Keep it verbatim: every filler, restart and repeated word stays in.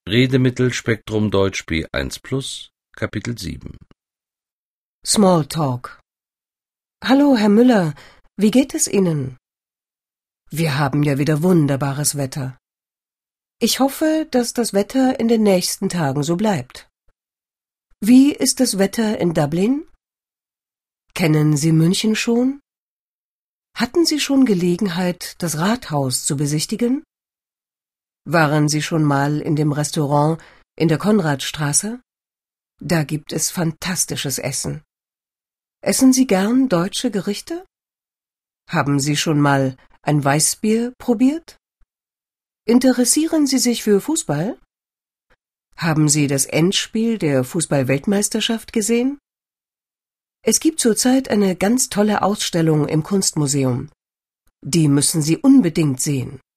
Redemittelspektrum Deutsch B eins plus, Kapitel sieben. Smalltalk. Hallo, Herr Müller, wie geht es Ihnen? Wir haben ja wieder wunderbares Wetter. Ich hoffe, dass das Wetter in den nächsten Tagen so bleibt. Wie ist das Wetter in Dublin? Kennen Sie München schon? Hatten Sie schon Gelegenheit, das Rathaus zu besichtigen? Waren Sie schon mal in dem Restaurant in der Konradstraße? Da gibt es fantastisches Essen. Essen Sie gern deutsche Gerichte? Haben Sie schon mal ein Weißbier probiert? Interessieren Sie sich für Fußball? Haben Sie das Endspiel der Fußball-Weltmeisterschaft gesehen? Es gibt zurzeit eine ganz tolle Ausstellung im Kunstmuseum. Die müssen Sie unbedingt sehen.